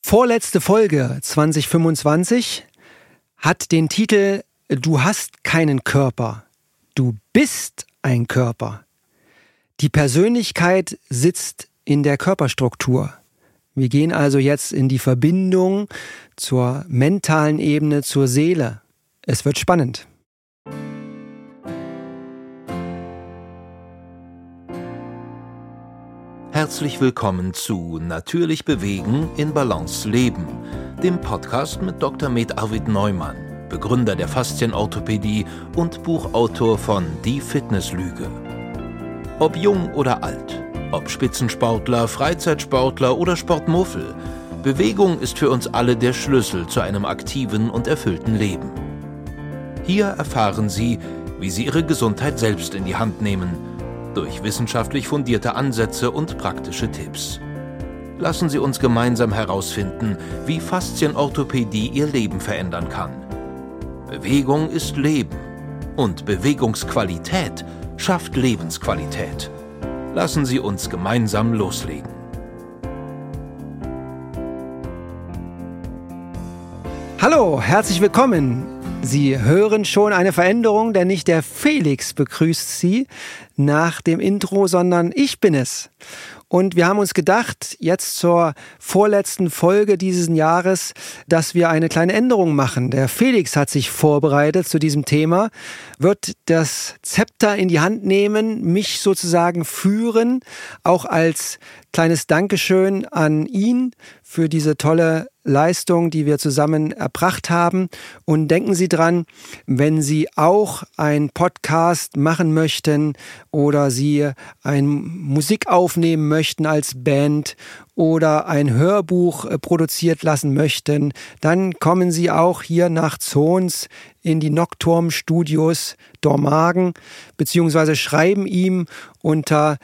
vorletzte Folge 2025 hat den Titel Du hast keinen Körper, du bist ein Körper. Die Persönlichkeit sitzt in der Körperstruktur. Wir gehen also jetzt in die Verbindung zur mentalen Ebene, zur Seele. Es wird spannend. Herzlich willkommen zu Natürlich bewegen, in Balance leben, dem Podcast mit Dr. Med Arvid Neumann, Begründer der Faszienorthopädie und Buchautor von Die Fitnesslüge. Ob jung oder alt, ob Spitzensportler, Freizeitsportler oder Sportmuffel, Bewegung ist für uns alle der Schlüssel zu einem aktiven und erfüllten Leben. Hier erfahren Sie, wie Sie Ihre Gesundheit selbst in die Hand nehmen, durch wissenschaftlich fundierte Ansätze und praktische Tipps. Lassen Sie uns gemeinsam herausfinden, wie Faszienorthopädie Ihr Leben verändern kann. Bewegung ist Leben und Bewegungsqualität schafft Lebensqualität. Lassen Sie uns gemeinsam loslegen. Hallo, herzlich willkommen. Sie hören schon eine Veränderung, denn nicht der Felix begrüßt Sie nach dem Intro, sondern ich bin es. Und wir haben uns gedacht, jetzt zur vorletzten Folge dieses Jahres, dass wir eine kleine Änderung machen. Der Felix hat sich vorbereitet zu diesem Thema, wird das Zepter in die Hand nehmen, mich sozusagen führen, auch als kleines Dankeschön an ihn für diese tolle Leistung, die wir zusammen erbracht haben. Und denken Sie dran, wenn Sie auch einen Podcast machen möchten oder Sie eine Musik aufnehmen möchten als Band oder ein Hörbuch produziert lassen möchten, dann kommen Sie auch hier nach Zons in die Nocturm Studios Dormagen, beziehungsweise schreiben ihm unter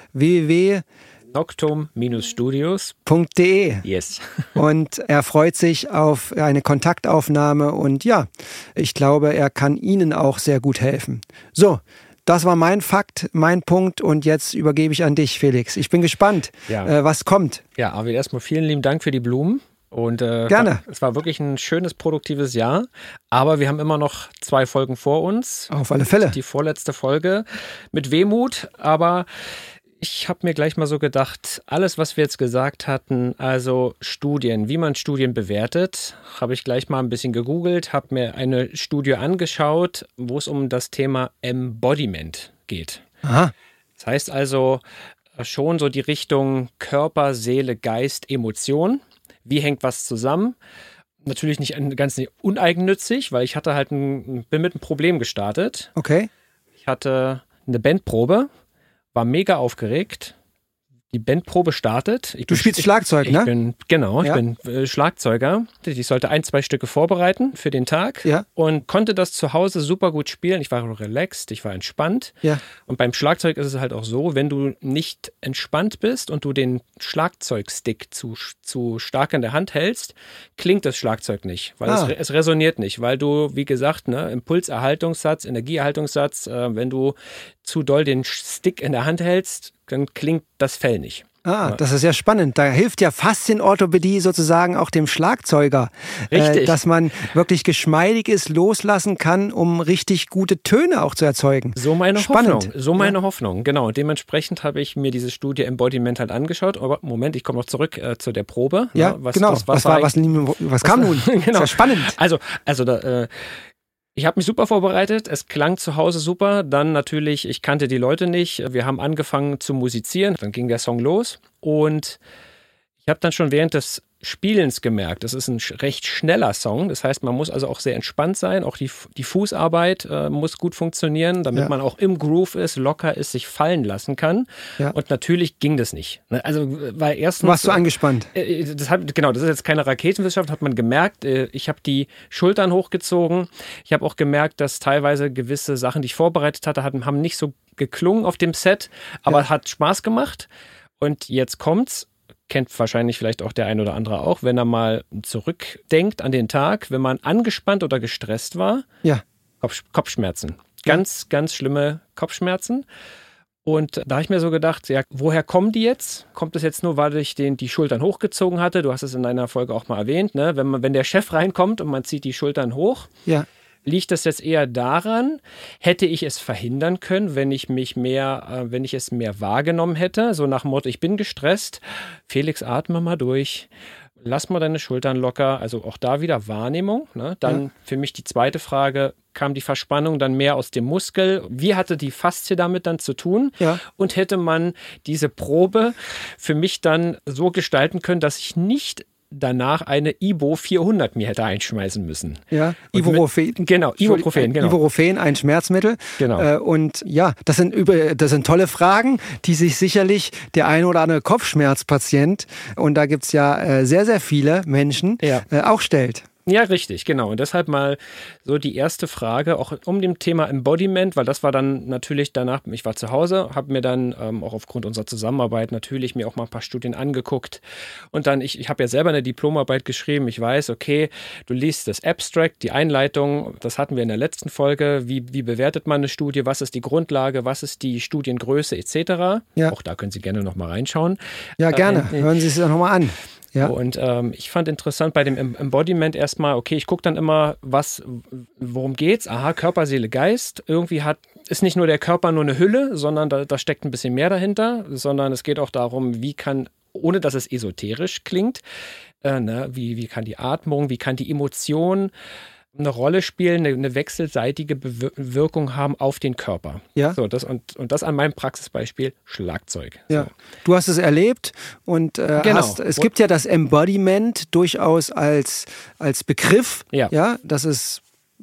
www.nocturm-studios.de. Yes. Und er freut sich auf eine Kontaktaufnahme und ja, ich glaube, er kann Ihnen auch sehr gut helfen. So, das war mein Fakt, mein Punkt und jetzt übergebe ich an dich, Felix. Ich bin gespannt, was kommt. Ja, aber erstmal vielen lieben Dank für die Blumen. Und gerne. Es war wirklich ein schönes, produktives Jahr. Aber wir haben immer noch 2 Folgen vor uns. Auf alle Fälle. Die vorletzte Folge mit Wehmut, aber ich habe mir gleich mal so gedacht, alles, was wir jetzt gesagt hatten, also Studien, wie man Studien bewertet, habe ich gleich mal ein bisschen gegoogelt, habe mir eine Studie angeschaut, wo es um das Thema Embodiment geht. Aha. Das heißt also schon so die Richtung Körper, Seele, Geist, Emotion. Wie hängt was zusammen? Natürlich nicht ganz uneigennützig, weil ich hatte bin mit einem Problem gestartet. Okay. Ich hatte eine Bandprobe. War mega aufgeregt. Die Bandprobe startet. Du spielst Schlagzeug, ne? Ich bin Schlagzeuger. Ich sollte 1-2 Stücke vorbereiten für den Tag und konnte das zu Hause super gut spielen. Ich war relaxed, ich war entspannt. Ja. Und beim Schlagzeug ist es halt auch so, wenn du nicht entspannt bist und du den Schlagzeugstick zu stark in der Hand hältst, klingt das Schlagzeug nicht, weil es resoniert nicht, weil du, wie gesagt, Impulserhaltungssatz, Energieerhaltungssatz, wenn du zu doll den Stick in der Hand hältst, dann klingt das Fell nicht. Das ist ja spannend. Da hilft ja Faszienorthopädie sozusagen auch dem Schlagzeuger. Richtig. Dass man wirklich geschmeidig ist, loslassen kann, um richtig gute Töne auch zu erzeugen. So meine Spannend. Hoffnung. Genau. Und dementsprechend habe ich mir diese Studie Embodiment halt angeschaut. Aber Moment, ich komme noch zurück zu der Probe. Ja, was kam nun? Genau. Das ist ja spannend. Ich habe mich super vorbereitet, es klang zu Hause super, dann natürlich, ich kannte die Leute nicht, wir haben angefangen zu musizieren, dann ging der Song los und ich habe dann schon während des Spielens gemerkt, das ist ein recht schneller Song, das heißt, man muss also auch sehr entspannt sein, auch die Fußarbeit muss gut funktionieren, damit man auch im Groove ist, locker ist, sich fallen lassen kann und natürlich ging das nicht. Also, weil erstens... Warst du angespannt? Das ist jetzt keine Raketenwissenschaft, hat man gemerkt, ich habe die Schultern hochgezogen, ich habe auch gemerkt, dass teilweise gewisse Sachen, die ich vorbereitet hatte, haben nicht so geklungen auf dem Set, aber hat Spaß gemacht und jetzt kommt's. Kennt wahrscheinlich vielleicht auch der ein oder andere auch, wenn er mal zurückdenkt an den Tag, wenn man angespannt oder gestresst war. Ja. Kopfschmerzen. Ganz, ganz schlimme Kopfschmerzen. Und da habe ich mir so gedacht, ja, woher kommen die jetzt? Kommt es jetzt nur, weil ich die Schultern hochgezogen hatte? Du hast es in deiner Folge auch mal erwähnt, ne? Wenn der Chef reinkommt und man zieht die Schultern hoch. Ja. Liegt das jetzt eher daran, hätte ich es verhindern können, wenn ich es mehr wahrgenommen hätte? So nach dem Motto, ich bin gestresst. Felix, atme mal durch. Lass mal deine Schultern locker. Also auch da wieder Wahrnehmung. Ne? Dann für mich die zweite Frage, kam die Verspannung dann mehr aus dem Muskel? Wie hatte die Faszie damit dann zu tun? Ja. Und hätte man diese Probe für mich dann so gestalten können, dass ich nicht danach eine Ibo 400 mir hätte einschmeißen müssen. Ja, Ibuprofen. Ibuprofen, ein Schmerzmittel. Genau. Und ja, das sind tolle Fragen, die sich sicherlich der ein oder andere Kopfschmerzpatient, und da gibt es ja sehr, sehr viele Menschen, auch stellt. Ja, richtig, genau. Und deshalb mal so die erste Frage, auch um dem Thema Embodiment, weil das war dann natürlich danach, ich war zu Hause, habe mir dann auch aufgrund unserer Zusammenarbeit natürlich mir auch mal ein paar Studien angeguckt. Und dann, ich habe ja selber eine Diplomarbeit geschrieben. Ich weiß, okay, du liest das Abstract, die Einleitung, das hatten wir in der letzten Folge. Wie bewertet man eine Studie? Was ist die Grundlage? Was ist die Studiengröße etc.? Ja. Auch da können Sie gerne noch mal reinschauen. Ja, gerne. Hören Sie es ja noch mal an. Ja. Und ich fand interessant bei dem Embodiment erstmal, okay, ich gucke dann immer, worum geht's? Aha, Körper, Seele, Geist. Irgendwie ist nicht nur der Körper nur eine Hülle, sondern da steckt ein bisschen mehr dahinter, sondern es geht auch darum, ohne dass es esoterisch klingt, wie kann die Atmung, wie kann die Emotion eine Rolle spielen, eine wechselseitige Wirkung haben auf den Körper. Ja. So, das an meinem Praxisbeispiel Schlagzeug. Ja. So. Du hast es erlebt und es gibt ja das Embodiment durchaus als Begriff. Ja. Das ist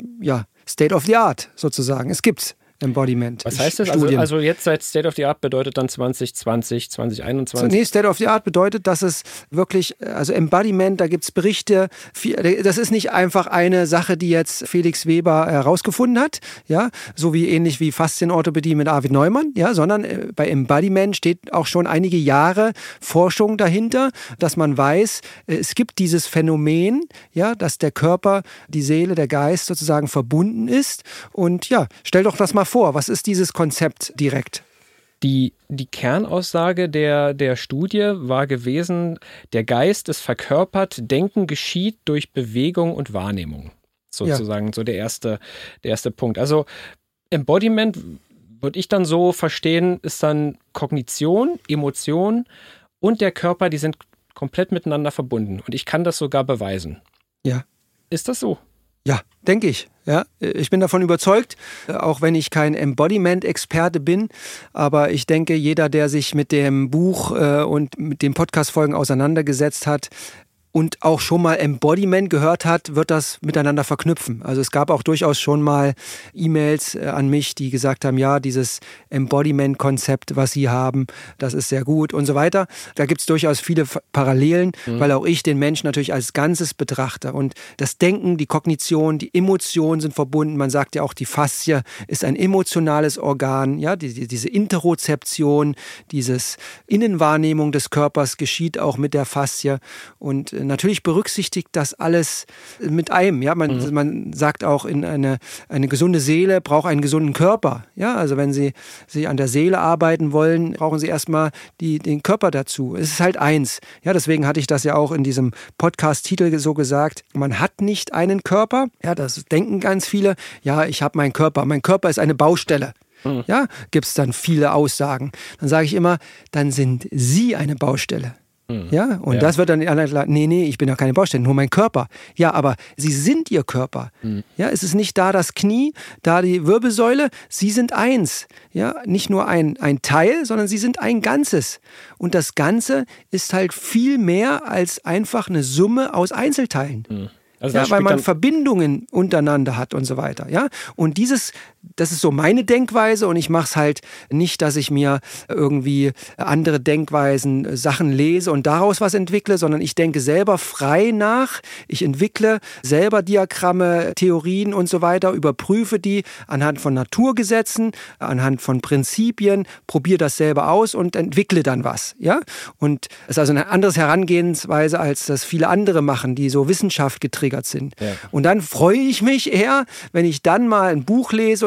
State of the Art sozusagen. Es gibt's. Embodiment. Was heißt das? Also jetzt seit State of the Art bedeutet dann 2020, 2021? Nee, State of the Art bedeutet, dass es wirklich, also Embodiment, da gibt es Berichte, das ist nicht einfach eine Sache, die jetzt Felix Weber herausgefunden hat, ja, so wie ähnlich wie Faszienorthopädie mit Arvid Neumann, ja, sondern bei Embodiment steht auch schon einige Jahre Forschung dahinter, dass man weiß, es gibt dieses Phänomen, ja, dass der Körper, die Seele, der Geist sozusagen verbunden ist. Und ja, stell doch das mal vor, was ist dieses Konzept direkt? Die Kernaussage der Studie war gewesen, der Geist ist verkörpert, Denken geschieht durch Bewegung und Wahrnehmung. Sozusagen so der erste Punkt. Also Embodiment, würde ich dann so verstehen, ist dann Kognition, Emotion und der Körper, die sind komplett miteinander verbunden. Und ich kann das sogar beweisen. Ja. Ist das so? Ja, denke ich. Ja, ich bin davon überzeugt, auch wenn ich kein Embodiment-Experte bin, aber ich denke, jeder, der sich mit dem Buch und mit den Podcast-Folgen auseinandergesetzt hat und auch schon mal Embodiment gehört hat, wird das miteinander verknüpfen. Also es gab auch durchaus schon mal E-Mails an mich, die gesagt haben, ja, dieses Embodiment-Konzept, was Sie haben, das ist sehr gut und so weiter. Da gibt es durchaus viele Parallelen, weil auch ich den Menschen natürlich als Ganzes betrachte. Und das Denken, die Kognition, die Emotionen sind verbunden. Man sagt ja auch, die Faszie ist ein emotionales Organ. Ja, diese Interozeption, dieses Innenwahrnehmung des Körpers geschieht auch mit der Faszie. Und natürlich berücksichtigt das alles mit einem. Ja, man sagt auch, eine gesunde Seele braucht einen gesunden Körper. Ja, also wenn Sie an der Seele arbeiten wollen, brauchen Sie erstmal den Körper dazu. Es ist halt eins. Ja, deswegen hatte ich das ja auch in diesem Podcast-Titel so gesagt. Man hat nicht einen Körper. Ja, das denken ganz viele. Ja, ich habe meinen Körper. Mein Körper ist eine Baustelle. Ja, gibt es dann viele Aussagen. Dann sage ich immer, dann sind Sie eine Baustelle. Ja, und das wird dann die anderen sagen, nee, ich bin ja keine Baustelle, nur mein Körper. Ja, aber Sie sind Ihr Körper. Ja, es ist nicht da das Knie, da die Wirbelsäule, Sie sind eins. Ja, nicht nur ein Teil, sondern Sie sind ein Ganzes. Und das Ganze ist halt viel mehr als einfach eine Summe aus Einzelteilen. Also ja, weil man Verbindungen untereinander hat und so weiter. Ja? Und das ist so meine Denkweise und ich mache es halt nicht, dass ich mir irgendwie andere Denkweisen, Sachen lese und daraus was entwickle, sondern ich denke selber frei nach. Ich entwickle selber Diagramme, Theorien und so weiter, überprüfe die anhand von Naturgesetzen, anhand von Prinzipien, probiere das selber aus und entwickle dann was. Ja? Und es ist also eine andere Herangehensweise, als das viele andere machen, die so Wissenschaft getriggert sind. Ja. Und dann freue ich mich eher, wenn ich dann mal ein Buch lese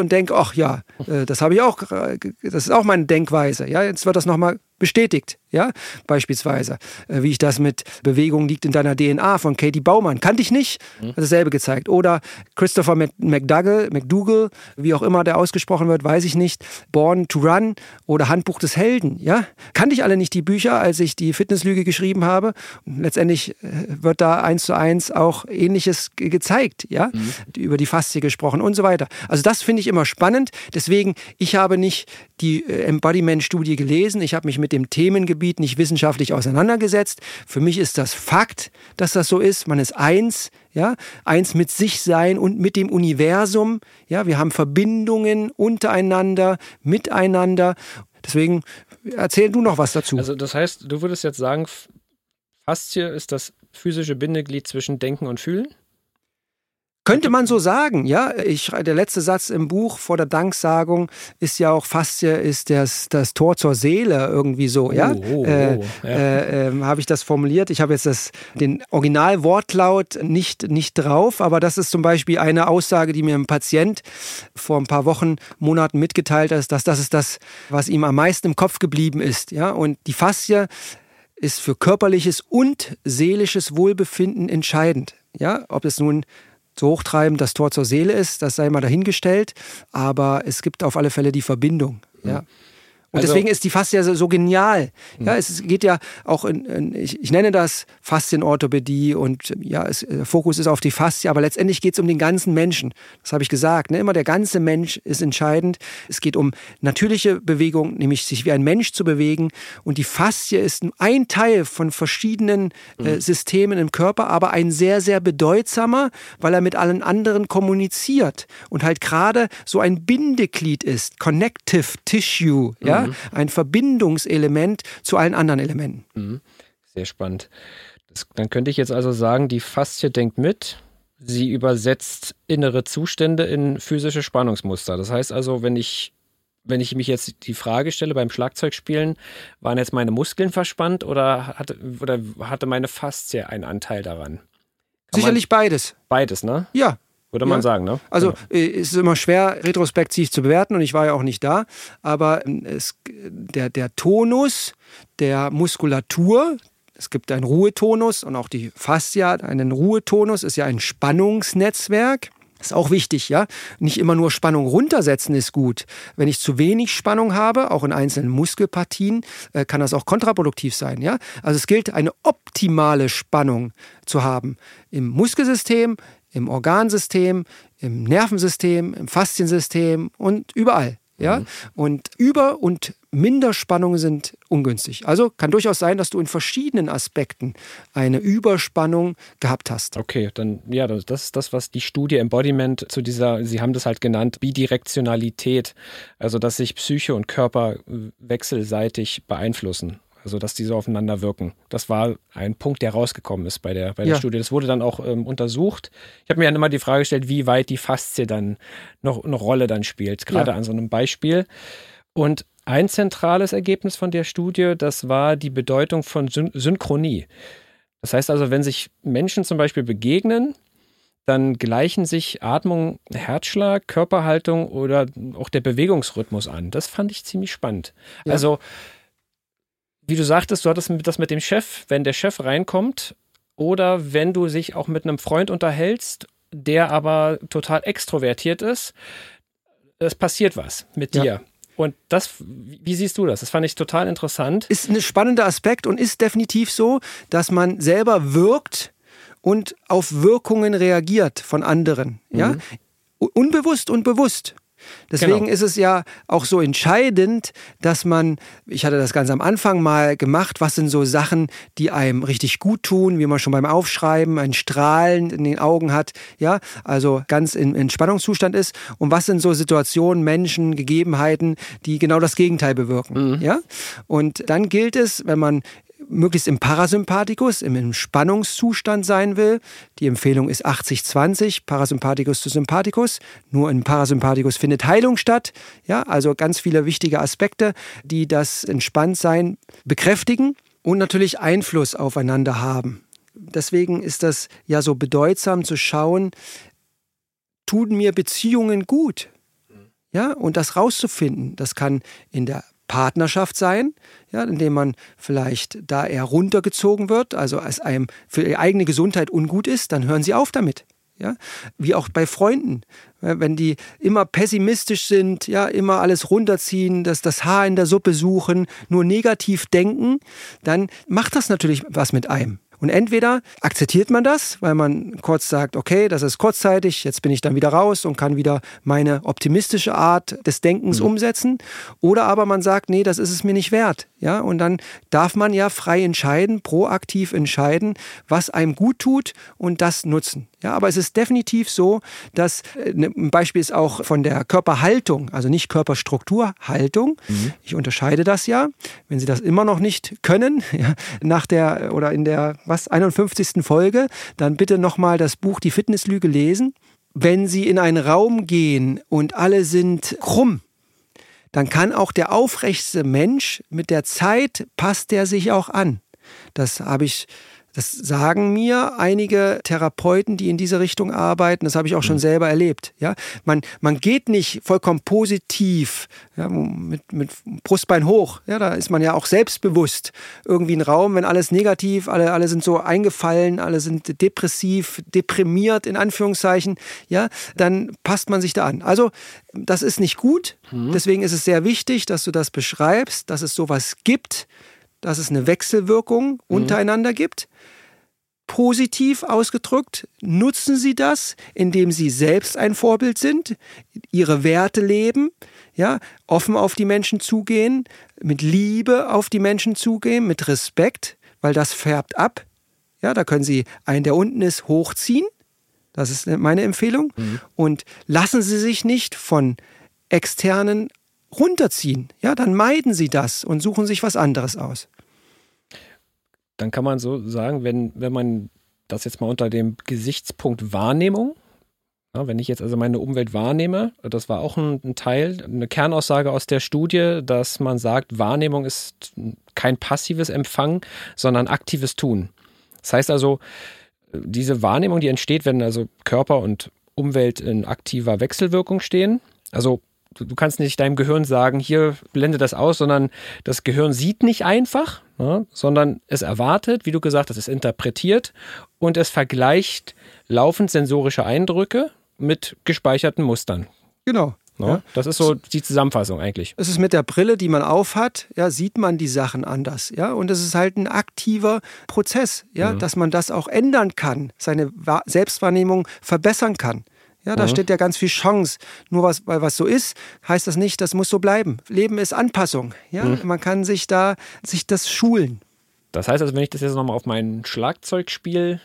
und denke, ach ja, das habe ich auch, das ist auch meine Denkweise. Ja, jetzt wird das nochmal bestätigt, ja, beispielsweise, wie ich das mit Bewegung liegt in deiner DNA von Katie Baumann, kannte ich nicht, hat dasselbe gezeigt. Oder Christopher McDougall, wie auch immer der ausgesprochen wird, weiß ich nicht, Born to Run oder Handbuch des Helden, ja, kannte ich alle nicht die Bücher, als ich die Fitnesslüge geschrieben habe. Und letztendlich wird da 1:1 auch Ähnliches gezeigt, ja, über die Faszie gesprochen und so weiter. Also das finde ich immer spannend, deswegen, ich habe nicht die Embodiment-Studie gelesen, ich habe mich mit dem Themengebiet nicht wissenschaftlich auseinandergesetzt. Für mich ist das Fakt, dass das so ist. Man ist eins, ja, eins mit sich sein und mit dem Universum. Ja, wir haben Verbindungen untereinander, miteinander. Deswegen erzähl du noch was dazu. Also das heißt, du würdest jetzt sagen, Faszie ist das physische Bindeglied zwischen Denken und Fühlen? Könnte man so sagen, ja. Der letzte Satz im Buch vor der Danksagung ist ja auch, Faszie ist das Tor zur Seele, irgendwie so, ja. Habe ich das formuliert. Ich habe jetzt den Originalwortlaut nicht drauf, aber das ist zum Beispiel eine Aussage, die mir ein Patient vor ein paar Wochen, Monaten mitgeteilt hat, dass das ist das, was ihm am meisten im Kopf geblieben ist, ja. Und die Faszie ist für körperliches und seelisches Wohlbefinden entscheidend, ja. Ob es nun so hochtreibend das Tor zur Seele ist, das sei mal dahingestellt, aber es gibt auf alle Fälle die Verbindung. Ja. Und deswegen ist die Faszie so genial. Ja, es geht ja auch ich nenne das Faszienorthopädie und ja, der Fokus ist auf die Faszie, aber letztendlich geht es um den ganzen Menschen. Das habe ich gesagt. Ne? Immer der ganze Mensch ist entscheidend. Es geht um natürliche Bewegung, nämlich sich wie ein Mensch zu bewegen. Und die Faszie ist ein Teil von verschiedenen Systemen im Körper, aber ein sehr, sehr bedeutsamer, weil er mit allen anderen kommuniziert und halt gerade so ein Bindeglied ist. Connective Tissue, ja. Ein Verbindungselement zu allen anderen Elementen. Sehr spannend. Dann könnte ich jetzt also sagen, die Faszie denkt mit, sie übersetzt innere Zustände in physische Spannungsmuster. Das heißt also, wenn ich mich jetzt die Frage stelle beim Schlagzeugspielen, waren jetzt meine Muskeln verspannt oder hatte meine Faszie einen Anteil daran? Sicherlich beides. Beides, ne? Ja. Würde man sagen, ne? Also es ist immer schwer, retrospektiv zu bewerten und ich war ja auch nicht da, aber der Tonus der Muskulatur, es gibt einen Ruhetonus und auch die Faszie hat einen Ruhetonus, ist ja ein Spannungsnetzwerk. Ist auch wichtig, ja. Nicht immer nur Spannung runtersetzen ist gut. Wenn ich zu wenig Spannung habe, auch in einzelnen Muskelpartien, kann das auch kontraproduktiv sein, ja. Also es gilt, eine optimale Spannung zu haben im Muskelsystem, im Organsystem, im Nervensystem, im Fasziensystem und überall. Ja? Und Über- und Minderspannungen sind ungünstig. Also kann durchaus sein, dass du in verschiedenen Aspekten eine Überspannung gehabt hast. Okay, dann ja, das ist das, was die Studie Embodiment zu dieser, Sie haben das halt genannt, Bidirektionalität, also dass sich Psyche und Körper wechselseitig beeinflussen. Also, dass die so aufeinander wirken. Das war ein Punkt, der rausgekommen ist bei der Studie. Das wurde dann auch untersucht. Ich habe mir dann immer die Frage gestellt, wie weit die Faszie dann noch eine Rolle dann spielt, gerade an so einem Beispiel. Und ein zentrales Ergebnis von der Studie, das war die Bedeutung von Synchronie. Das heißt also, wenn sich Menschen zum Beispiel begegnen, dann gleichen sich Atmung, Herzschlag, Körperhaltung oder auch der Bewegungsrhythmus an. Das fand ich ziemlich spannend. Ja. Also, wie du sagtest, du hattest das mit dem Chef, wenn der Chef reinkommt oder wenn du dich auch mit einem Freund unterhältst, der aber total extrovertiert ist, es passiert was mit dir. Und wie siehst du das? Das fand ich total interessant. Ist ein spannender Aspekt und ist definitiv so, dass man selber wirkt und auf Wirkungen reagiert von anderen. Ja? Unbewusst und bewusst. Deswegen ist es ja auch so entscheidend, dass ich hatte das ganz am Anfang mal gemacht, was sind so Sachen, die einem richtig gut tun, wie man schon beim Aufschreiben ein Strahlen in den Augen hat, ja, also ganz in Entspannungszustand ist, und was sind so Situationen, Menschen, Gegebenheiten, die genau das Gegenteil bewirken, ja, und dann gilt es, wenn man möglichst im Parasympathikus, im Entspannungszustand sein will. Die Empfehlung ist 80-20, Parasympathikus zu Sympathikus. Nur im Parasympathikus findet Heilung statt. Ja, also ganz viele wichtige Aspekte, die das Entspanntsein bekräftigen und natürlich Einfluss aufeinander haben. Deswegen ist das ja so bedeutsam zu schauen, tun mir Beziehungen gut? Ja, und das rauszufinden, das kann in der Partnerschaft sein, ja, indem man vielleicht da eher runtergezogen wird, also als einem für die eigene Gesundheit ungut ist, dann hören Sie auf damit. Ja, wie auch bei Freunden, wenn die immer pessimistisch sind, ja, immer alles runterziehen, das Haar in der Suppe suchen, nur negativ denken, dann macht das natürlich was mit einem. Und entweder akzeptiert man das, weil man kurz sagt, okay, das ist kurzzeitig, jetzt bin ich dann wieder raus und kann wieder meine optimistische Art des Denkens umsetzen. Oder aber man sagt, nee, das ist es mir nicht wert. Ja, und dann darf man ja frei entscheiden, proaktiv entscheiden, was einem gut tut und das nutzen. Ja, aber es ist definitiv so, dass ein Beispiel ist auch von der Körperhaltung, also nicht Körperstruktur, Haltung. Ich unterscheide das ja. Wenn Sie das immer noch nicht können, ja, nach der oder in der 51. Folge, dann bitte nochmal das Buch Die Fitnesslüge lesen. Wenn Sie in einen Raum gehen und alle sind krumm, dann kann auch der aufrechtste Mensch mit der Zeit passt der sich auch an. Das sagen mir einige Therapeuten, die in diese Richtung arbeiten. Das habe ich auch schon selber erlebt. Ja, man geht nicht vollkommen positiv, ja, mit Brustbein hoch. Ja, da ist man ja auch selbstbewusst. Irgendwie ein Raum, wenn alles negativ, alle sind so eingefallen, alle sind depressiv, deprimiert in Anführungszeichen. Ja, dann passt man sich da an. Also das ist nicht gut. Deswegen ist es sehr wichtig, dass du das beschreibst, dass es sowas gibt, dass es eine Wechselwirkung untereinander gibt. Positiv ausgedrückt, nutzen Sie das, indem Sie selbst ein Vorbild sind, Ihre Werte leben, ja, offen auf die Menschen zugehen, mit Liebe auf die Menschen zugehen, mit Respekt, weil das färbt ab. Ja, da können Sie einen, der unten ist, hochziehen. Das ist meine Empfehlung. Und lassen Sie sich nicht von externen runterziehen. Ja, dann meiden Sie das und suchen sich was anderes aus. Dann kann man so sagen, wenn man das jetzt mal unter dem Gesichtspunkt Wahrnehmung, ja, wenn ich jetzt also meine Umwelt wahrnehme, das war auch ein Teil, eine Kernaussage aus der Studie, dass man sagt, Wahrnehmung ist kein passives Empfangen, sondern aktives Tun. Das heißt also, diese Wahrnehmung, die entsteht, wenn also Körper und Umwelt in aktiver Wechselwirkung stehen, also du kannst nicht deinem Gehirn sagen, hier blende das aus, sondern das Gehirn sieht nicht einfach, ja, sondern es erwartet, wie du gesagt hast, es interpretiert und es vergleicht laufend sensorische Eindrücke mit gespeicherten Mustern. Genau. Ja, das ist so die Zusammenfassung eigentlich. Es ist mit der Brille, die man aufhat, ja, sieht man die Sachen anders. Ja? Und es ist halt ein aktiver Prozess, ja, dass man das auch ändern kann, seine Selbstwahrnehmung verbessern kann. Ja, da steht ja ganz viel Chance. Nur weil was so ist, heißt das nicht, das muss so bleiben. Leben ist Anpassung. Ja, man kann sich das schulen. Das heißt also, wenn ich das jetzt nochmal auf mein Schlagzeugspiel,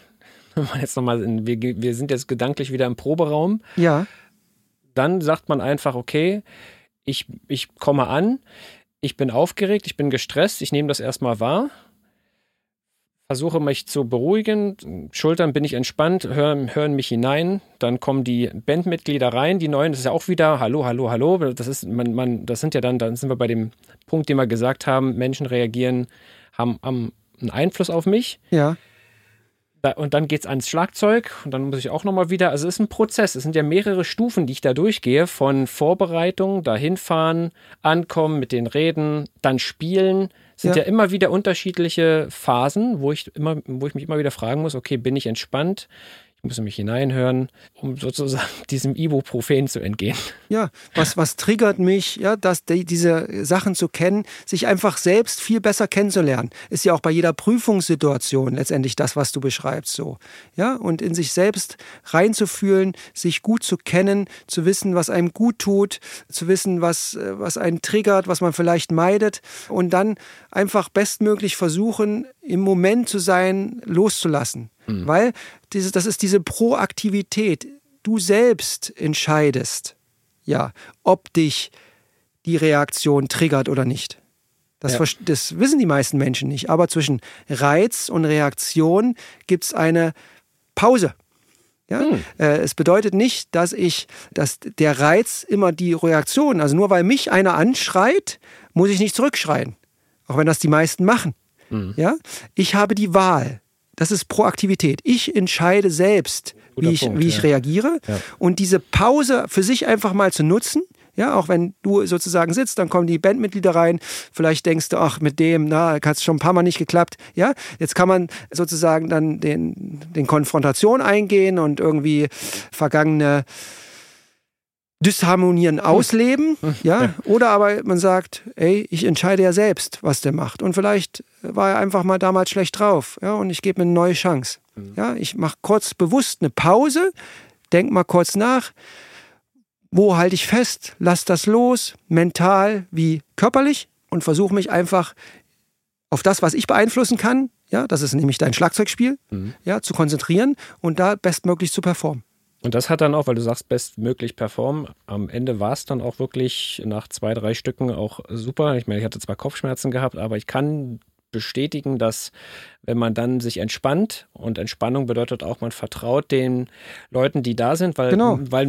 wir sind jetzt gedanklich wieder im Proberaum. Ja. Dann sagt man einfach, okay, ich komme an, ich bin aufgeregt, ich bin gestresst, ich nehme das erstmal wahr. Versuche mich zu beruhigen, Schultern bin ich entspannt, hören mich hinein, dann kommen die Bandmitglieder rein, die neuen, das ist ja auch wieder Hallo, hallo, hallo, das ist, das sind ja dann sind wir bei dem Punkt, den wir gesagt haben, Menschen reagieren, haben einen Einfluss auf mich. Ja. Und dann geht es ans Schlagzeug und dann muss ich auch nochmal wieder, also es ist ein Prozess, es sind ja mehrere Stufen, die ich da durchgehe, von Vorbereitung, dahin fahren, ankommen, mit den Reden, dann spielen. Es sind ja immer wieder unterschiedliche Phasen, wo ich mich immer wieder fragen muss, okay, bin ich entspannt? Ich muss in mich hineinhören, um sozusagen diesem Ibuprofen zu entgehen. Ja, was triggert mich, ja, diese Sachen zu kennen, sich einfach selbst viel besser kennenzulernen. Ist ja auch bei jeder Prüfungssituation letztendlich das, was du beschreibst, so. Ja, und in sich selbst reinzufühlen, sich gut zu kennen, zu wissen, was einem gut tut, zu wissen, was einen triggert, was man vielleicht meidet und dann einfach bestmöglich versuchen, im Moment zu sein, loszulassen. Weil das ist diese Proaktivität. Du selbst entscheidest, ja, ob dich die Reaktion triggert oder nicht. Das wissen die meisten Menschen nicht. Aber zwischen Reiz und Reaktion gibt es eine Pause. Ja? Es bedeutet nicht, dass der Reiz immer die Reaktion, also nur weil mich einer anschreit, muss ich nicht zurückschreien. Auch wenn das die meisten machen. Ja? Ich habe die Wahl. Das ist Proaktivität. Ich entscheide selbst, wie ich reagiere. Ja. Und diese Pause für sich einfach mal zu nutzen, Ja, auch wenn du sozusagen sitzt, dann kommen die Bandmitglieder rein. Vielleicht denkst du, ach, mit dem, hat es schon ein paar Mal nicht geklappt. Ja, jetzt kann man sozusagen dann den Konfrontation eingehen und irgendwie vergangene Disharmonien ausleben. Ja, oder aber man sagt, ey, ich entscheide ja selbst, was der macht. Und vielleicht war er einfach mal damals schlecht drauf. Ja, und ich gebe mir eine neue Chance. Ja, ich mache kurz bewusst eine Pause, denk mal kurz nach. Wo halte ich fest? Lass das los, mental wie körperlich, und versuche mich einfach auf das, was ich beeinflussen kann, ja, das ist nämlich dein Schlagzeugspiel, ja, zu konzentrieren und da bestmöglich zu performen. Und das hat dann auch, weil du sagst, bestmöglich performen, am Ende war es dann auch wirklich nach 2, 3 Stücken auch super. Ich meine, ich hatte zwar Kopfschmerzen gehabt, aber ich kann bestätigen, dass wenn man dann sich entspannt, und Entspannung bedeutet auch, man vertraut den Leuten, die da sind, weil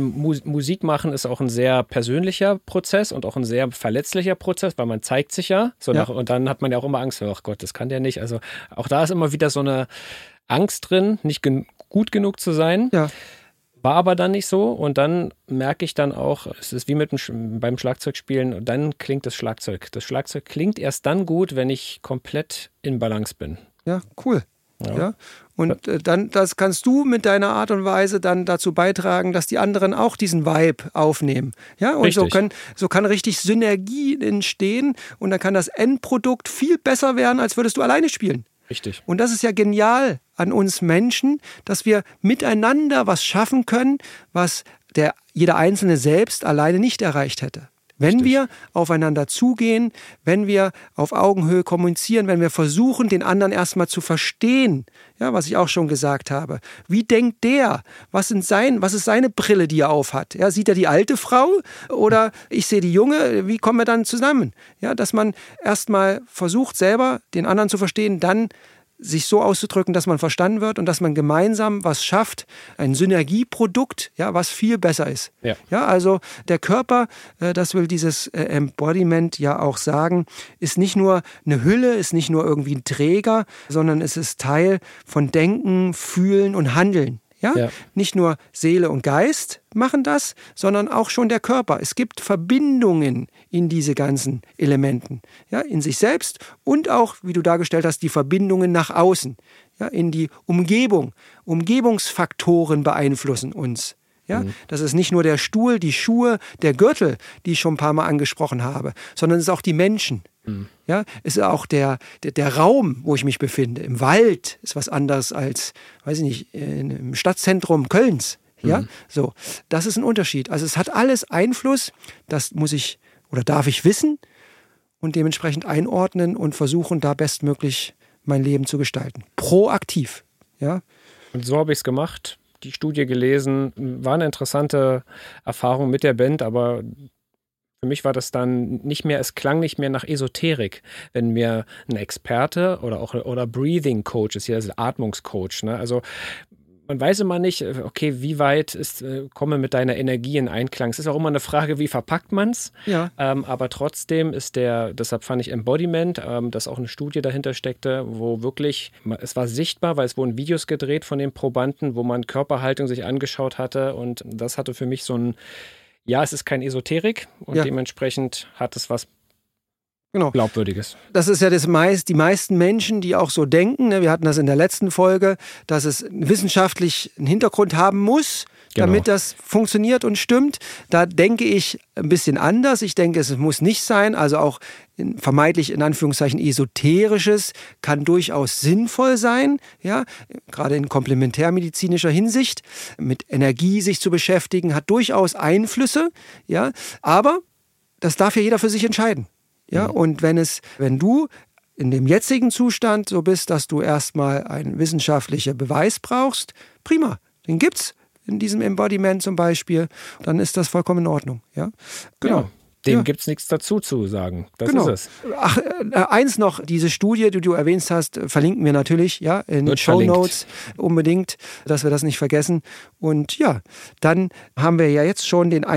Musik machen ist auch ein sehr persönlicher Prozess und auch ein sehr verletzlicher Prozess, weil man zeigt sich ja, und dann hat man ja auch immer Angst, ach Gott, das kann der nicht. Also auch da ist immer wieder so eine Angst drin, nicht gut genug zu sein. Ja. War aber dann nicht so, und dann merke ich dann auch, es ist wie beim Schlagzeugspielen, und dann klingt das Schlagzeug. Das Schlagzeug klingt erst dann gut, wenn ich komplett in Balance bin. Ja, cool. Ja. Und dann, das kannst du mit deiner Art und Weise dann dazu beitragen, dass die anderen auch diesen Vibe aufnehmen. Ja, und so kann richtig Synergie entstehen, und dann kann das Endprodukt viel besser werden, als würdest du alleine spielen. Richtig. Und das ist ja genial an uns Menschen, dass wir miteinander was schaffen können, was jeder Einzelne selbst alleine nicht erreicht hätte. Wenn wir aufeinander zugehen, wenn wir auf Augenhöhe kommunizieren, wenn wir versuchen, den anderen erstmal zu verstehen, ja, was ich auch schon gesagt habe. Wie denkt der? Was ist seine Brille, die er aufhat? Ja, sieht er die alte Frau oder ich sehe die junge? Wie kommen wir dann zusammen? Ja, dass man erstmal versucht, selber den anderen zu verstehen, dann sich so auszudrücken, dass man verstanden wird und dass man gemeinsam was schafft, ein Synergieprodukt, ja, was viel besser ist. Ja. Ja, also der Körper, das will dieses Embodiment ja auch sagen, ist nicht nur eine Hülle, ist nicht nur irgendwie ein Träger, sondern es ist Teil von Denken, Fühlen und Handeln. Ja? Ja. Nicht nur Seele und Geist machen das, sondern auch schon der Körper. Es gibt Verbindungen in diese ganzen Elementen, ja, in sich selbst und auch, wie du dargestellt hast, die Verbindungen nach außen, ja, in die Umgebung. Umgebungsfaktoren beeinflussen uns. Ja? Das ist nicht nur der Stuhl, die Schuhe, der Gürtel, die ich schon ein paar Mal angesprochen habe, sondern es ist auch die Menschen. Ja, es ist auch der Raum, wo ich mich befinde. Im Wald ist was anderes als, weiß ich nicht, im Stadtzentrum Kölns. Ja, so. Das ist ein Unterschied. Also es hat alles Einfluss. Das muss ich oder darf ich wissen und dementsprechend einordnen und versuchen, da bestmöglich mein Leben zu gestalten. Proaktiv. Ja. Und so habe ich es gemacht. Die Studie gelesen. War eine interessante Erfahrung mit der Band, aber für mich war das dann nicht mehr, es klang nicht mehr nach Esoterik, wenn mir ein Experte oder Breathing Coach ist, hier also Atmungscoach, ne? Also man weiß immer nicht, okay, wie weit komme mit deiner Energie in Einklang. Es ist auch immer eine Frage, wie verpackt man es. Ja. Aber trotzdem deshalb fand ich Embodiment, dass auch eine Studie dahinter steckte, wo wirklich, es war sichtbar, weil es wurden Videos gedreht von den Probanden, wo man Körperhaltung sich angeschaut hatte, und das hatte für mich so ein, ja, es ist kein Esoterik und dementsprechend hat es was Glaubwürdiges. Das ist ja die meisten Menschen, die auch so denken, ne? Wir hatten das in der letzten Folge, dass es wissenschaftlich einen Hintergrund haben muss, damit das funktioniert und stimmt. Da denke ich ein bisschen anders. Ich denke, es muss nicht sein. Also auch vermeintlich in Anführungszeichen Esoterisches kann durchaus sinnvoll sein. Ja? Gerade in komplementärmedizinischer Hinsicht. Mit Energie sich zu beschäftigen, hat durchaus Einflüsse. Ja? Aber das darf ja jeder für sich entscheiden. Ja? Und wenn du in dem jetzigen Zustand so bist, dass du erstmal einen wissenschaftlichen Beweis brauchst, prima, den gibt's. In diesem Embodiment zum Beispiel, dann ist das vollkommen in Ordnung. Ja? Genau. Ja, dem gibt es nichts dazu zu sagen. Das ist es. Ach, eins noch, diese Studie, die du erwähnt hast, verlinken wir natürlich, ja, in den Shownotes unbedingt, dass wir das nicht vergessen. Und ja, dann haben wir ja jetzt schon den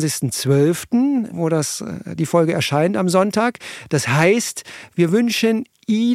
21.12., wo die Folge erscheint am Sonntag. Das heißt, wir wünschen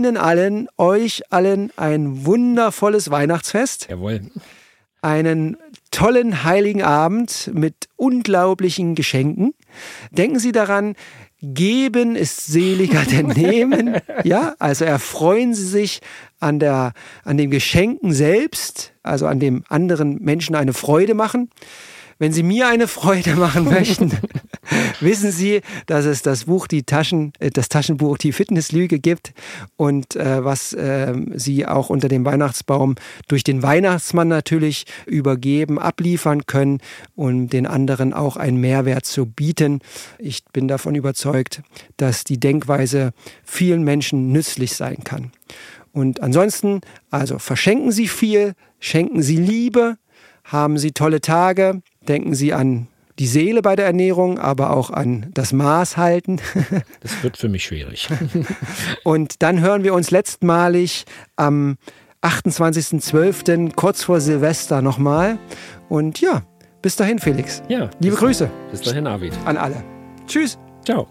euch allen ein wundervolles Weihnachtsfest. Jawohl. Einen tollen Heiligen Abend mit unglaublichen Geschenken. Denken Sie daran, geben ist seliger denn nehmen. Ja, also erfreuen Sie sich an den Geschenken selbst, also an dem anderen Menschen eine Freude machen. Wenn Sie mir eine Freude machen möchten, wissen Sie, dass es das Taschenbuch Die Fitnesslüge gibt und was Sie auch unter dem Weihnachtsbaum durch den Weihnachtsmann natürlich übergeben, abliefern können, um den anderen auch einen Mehrwert zu bieten. Ich bin davon überzeugt, dass die Denkweise vielen Menschen nützlich sein kann. Und ansonsten, also verschenken Sie viel, schenken Sie Liebe, haben Sie tolle Tage, denken Sie an die Seele bei der Ernährung, aber auch an das Maß halten. Das wird für mich schwierig. Und dann hören wir uns letztmalig am 28.12. kurz vor Silvester nochmal. Und ja, bis dahin, Felix. Ja. Liebe Grüße. Bis dahin, Arvid. An alle. Tschüss. Ciao.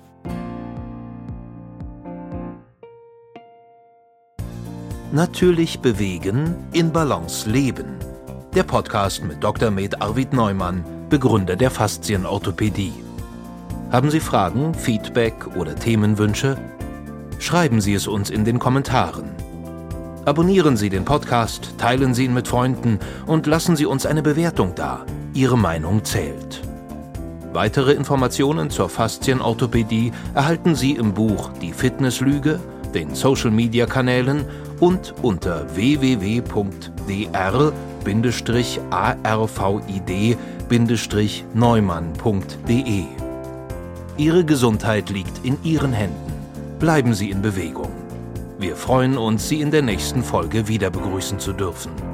Natürlich bewegen, in Balance leben. Der Podcast mit Dr. Med Arvid Neumann, Begründer der Faszienorthopädie. Haben Sie Fragen, Feedback oder Themenwünsche? Schreiben Sie es uns in den Kommentaren. Abonnieren Sie den Podcast, teilen Sie ihn mit Freunden und lassen Sie uns eine Bewertung da. Ihre Meinung zählt. Weitere Informationen zur Faszienorthopädie erhalten Sie im Buch Die Fitnesslüge, den Social-Media-Kanälen und unter www.drvid-neumann.de. Ihre Gesundheit liegt in Ihren Händen. Bleiben Sie in Bewegung. Wir freuen uns, Sie in der nächsten Folge wieder begrüßen zu dürfen.